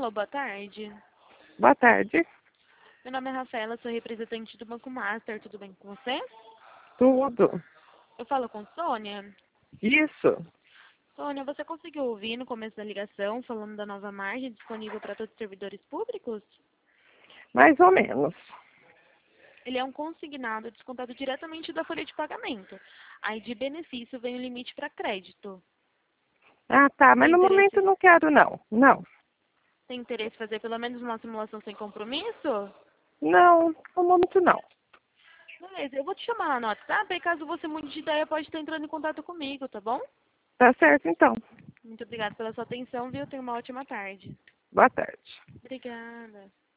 Alô, boa tarde. Boa tarde. Meu nome é Rafaela, sou representante do Banco Master, tudo bem com você? Tudo. Eu falo com Sônia. Isso. Sônia, você conseguiu ouvir no começo da ligação falando da nova margem disponível para todos os servidores públicos? Mais ou menos. Ele é um consignado descontado diretamente da folha de pagamento. Aí de benefício vem o limite para crédito. Ah, tá. Mas Tem no momento interesse, não quero, não. Não. tem interesse em fazer pelo menos uma simulação sem compromisso? Não, no momento não. Beleza, eu vou te chamar lá no WhatsApp e caso você mude de ideia pode estar entrando em contato comigo, tá bom? Tá certo, então. Muito obrigada pela sua atenção, viu? Tenha uma ótima tarde. Boa tarde. Obrigada.